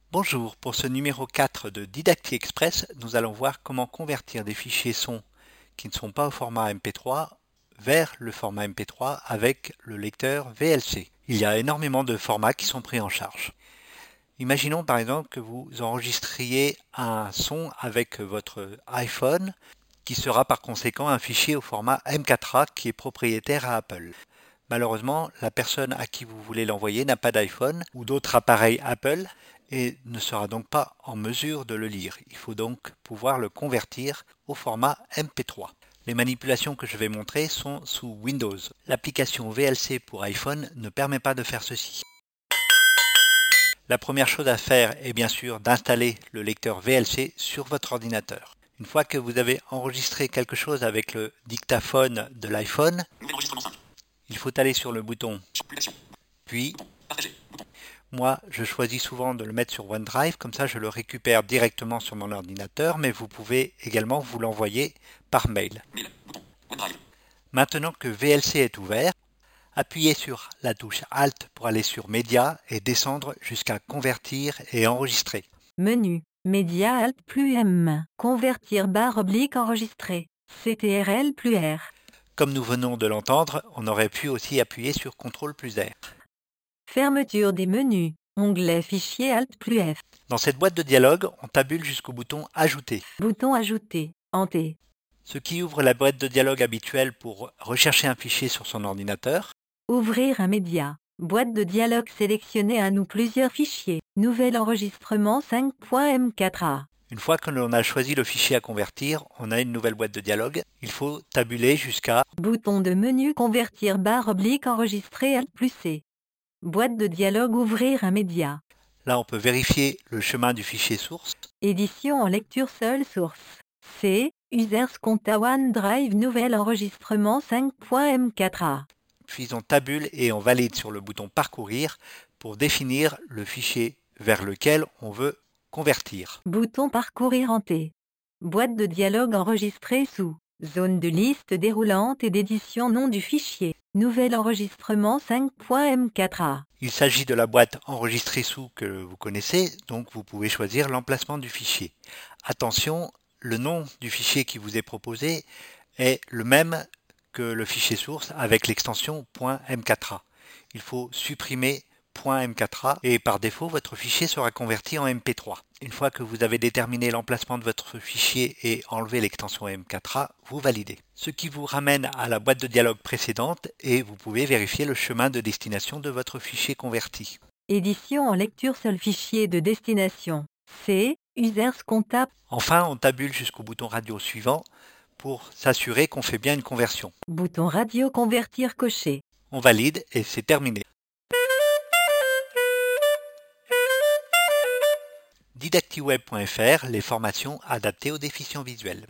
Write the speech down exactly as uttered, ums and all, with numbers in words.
Bonjour, pour ce numéro quatre de Didacti Express, nous allons voir comment convertir des fichiers son qui ne sont pas au format M P trois vers le format M P trois avec le lecteur V L C. Il y a énormément de formats qui sont pris en charge. Imaginons par exemple que vous enregistriez un son avec votre iPhone qui sera par conséquent un fichier au format M quatre A qui est propriétaire à Apple. Malheureusement, la personne à qui vous voulez l'envoyer n'a pas d'iPhone ou d'autres appareils Apple et ne sera donc pas en mesure de le lire. Il faut donc pouvoir le convertir au format M P trois. Les manipulations que je vais montrer sont sous Windows. L'application V L C pour iPhone ne permet pas de faire ceci. La première chose à faire est bien sûr d'installer le lecteur V L C sur votre ordinateur. Une fois que vous avez enregistré quelque chose avec le dictaphone de l'iPhone, il faut aller sur le bouton puis moi je choisis souvent de le mettre sur OneDrive, comme ça je le récupère directement sur mon ordinateur, mais vous pouvez également vous l'envoyer par mail. Maintenant que V L C est ouvert, appuyez sur la touche Alt pour aller sur Média et descendre jusqu'à Convertir et enregistrer. Menu, Média Alt plus M, Convertir barre oblique enregistrer, C T R L plus R. Comme nous venons de l'entendre, on aurait pu aussi appuyer sur contrôle plus R. Fermeture des menus, onglet Fichier Alt plus F. Dans cette boîte de dialogue, on tabule jusqu'au bouton Ajouter. Bouton Ajouter, Enter. Ce qui ouvre la boîte de dialogue habituelle pour rechercher un fichier sur son ordinateur. Ouvrir un média. Boîte de dialogue sélectionnez un ou plusieurs fichiers. Nouvel enregistrement cinq point M quatre A. Une fois que l'on a choisi le fichier à convertir, on a une nouvelle boîte de dialogue. Il faut tabuler jusqu'à Bouton de menu Convertir barre oblique enregistrer Alt plus C. Boîte de dialogue Ouvrir un média. Là, on peut vérifier le chemin du fichier source. Édition en lecture seule source. C. Users compta OneDrive nouvel enregistrement cinq point M quatre A. Puis on tabule et on valide sur le bouton Parcourir pour définir le fichier vers lequel on veut convertir. Bouton Parcourir en T. Boîte de dialogue enregistrée sous Zone de liste déroulante et d'édition nom du fichier. Nouvel enregistrement cinq point M quatre A. Il s'agit de la boîte enregistrée sous que vous connaissez, donc vous pouvez choisir l'emplacement du fichier. Attention, le nom du fichier qui vous est proposé est le même que le fichier source avec l'extension .m quatre A. Il faut supprimer .m quatre A et par défaut votre fichier sera converti en M P trois. Une fois que vous avez déterminé l'emplacement de votre fichier et enlevé l'extension M quatre A, vous validez. Ce qui vous ramène à la boîte de dialogue précédente et vous pouvez vérifier le chemin de destination de votre fichier converti. Édition en lecture seul fichier de destination. C. Users compta. Enfin, on tabule jusqu'au bouton radio suivant pour s'assurer qu'on fait bien une conversion. Bouton radio convertir coché. On valide et c'est terminé. didactiweb point F R, les formations adaptées aux déficients visuels.